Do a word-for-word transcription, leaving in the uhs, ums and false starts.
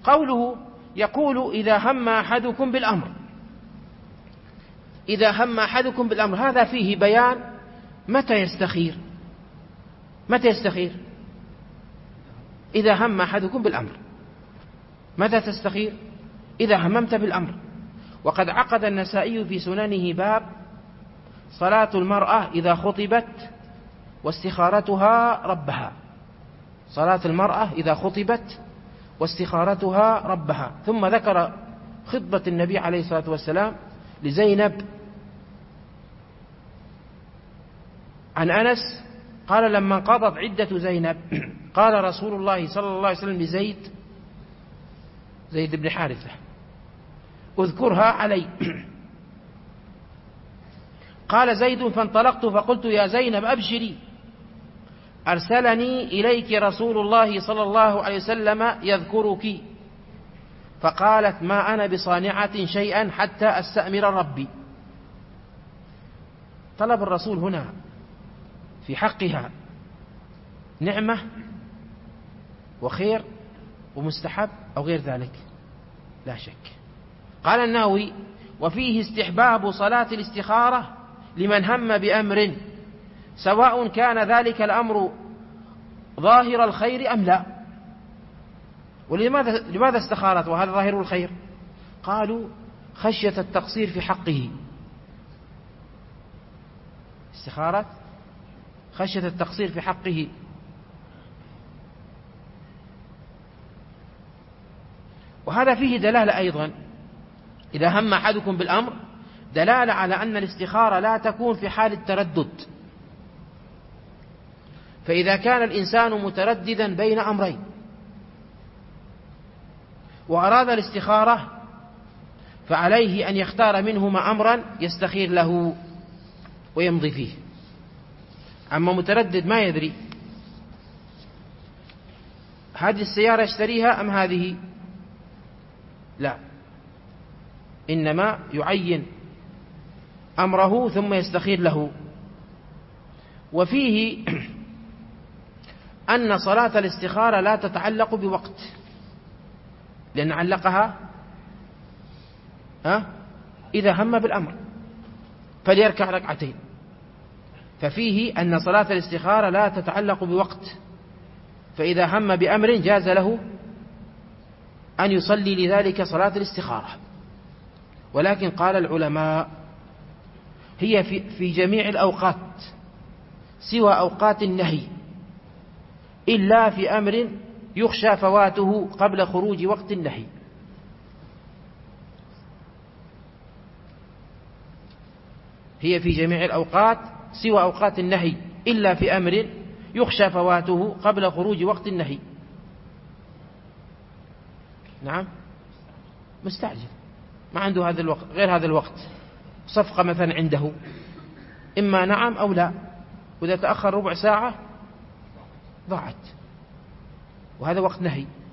قوله يقول إذا هم أحدكم بالأمر، إذا هم أحدكم بالأمر، هذا فيه بيان متى يستخير. متى يستخير؟ إذا هم أحدكم بالأمر. متى تستخير؟ إذا هممت بالأمر. وقد عقد النسائي في سننه باب صلاة المرأة إذا خطبت واستخارتها ربها، صلاة المرأة إذا خطبت واستخارتها ربها. ثم ذكر خطبة النبي عليه الصلاة والسلام لزينب عن أنس قال لما انقضت عدة زينب قال رسول الله صلى الله عليه وسلم لزيد زيد بن حارثة اذكرها علي. قال زيد فانطلقت فقلت يا زينب أبشري، أرسلني إليك رسول الله صلى الله عليه وسلم يذكرك. فقالت ما أنا بصانعة شيئا حتى أستأمر ربي. طلب الرسول هنا في حقها نعمة وخير ومستحب أو غير ذلك؟ لا شك. قال النووي وفيه استحباب صلاة الاستخارة لمن هم بأمر سواء كان ذلك الأمر ظاهر الخير أم لا. ولماذا لماذا استخارت وهذا ظاهر الخير؟ قالوا خشية التقصير في حقه. استخارت خشية التقصير في حقه. وهذا فيه دلالة أيضا، إذا هم أحدكم بالأمر دلالة على أن الاستخارة لا تكون في حال التردد. فإذا كان الإنسان مترددا بين أمرين وأراد الاستخارة فعليه أن يختار منهما أمرا يستخير له ويمضي فيه. أما متردد ما يدري هذه السيارة يشتريها أم هذه، لا، إنما يعين أمره ثم يستخير له. وفيه أن صلاة الاستخارة لا تتعلق بوقت، لأن علقها ها إذا هم بالأمر فليركع ركعتين. ففيه أن صلاة الاستخارة لا تتعلق بوقت، فإذا هم بأمر جاز له أن يصلي لذلك صلاة الاستخارة. ولكن قال العلماء هي في, في جميع الأوقات سوى أوقات النهي إلا في أمر يخشى فواته قبل خروج وقت النهي. هي في جميع الأوقات سوى أوقات النهي إلا في أمر يخشى فواته قبل خروج وقت النهي. نعم، مستعجل ما عنده هذا الوقت غير هذا الوقت، صفقة مثلا عنده إما نعم أو لا، وإذا تأخر ربع ساعة ضاعت، وهذا وقت نهي.